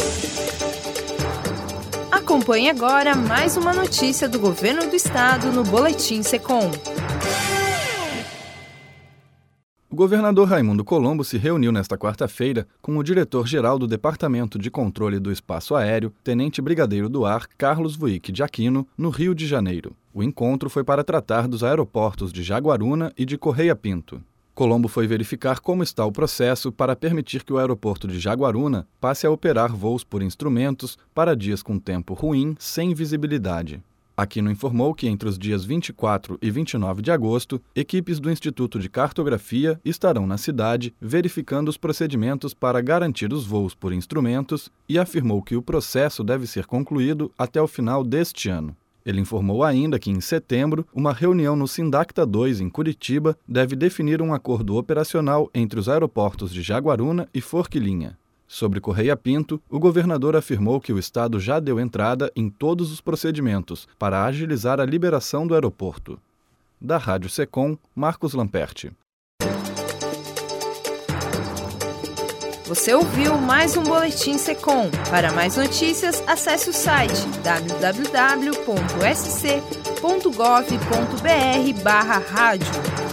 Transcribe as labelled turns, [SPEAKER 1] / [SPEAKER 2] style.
[SPEAKER 1] Acompanhe agora mais uma notícia do Governo do Estado no Boletim Secom.
[SPEAKER 2] O governador Raimundo Colombo se reuniu nesta quarta-feira com o diretor-geral do Departamento de Controle do Espaço Aéreo, Tenente Brigadeiro do Ar, Carlos Vuic de Aquino, no Rio de Janeiro. O encontro foi para tratar dos aeroportos de Jaguaruna e de Correia Pinto. Colombo foi verificar como está o processo para permitir que o aeroporto de Jaguaruna passe a operar voos por instrumentos para dias com tempo ruim, sem visibilidade. Aquino informou que entre os dias 24 e 29 de agosto, equipes do Instituto de Cartografia estarão na cidade verificando os procedimentos para garantir os voos por instrumentos e afirmou que o processo deve ser concluído até o final deste ano. Ele informou ainda que, em setembro, uma reunião no Sindacta 2, em Curitiba, deve definir um acordo operacional entre os aeroportos de Jaguaruna e Forquilinha. Sobre Correia Pinto, o governador afirmou que o Estado já deu entrada em todos os procedimentos para agilizar a liberação do aeroporto. Da Rádio Secom, Marcos Lamperti.
[SPEAKER 1] Você ouviu mais um Boletim Secom. Para mais notícias, acesse o site www.sc.gov.br/rádio.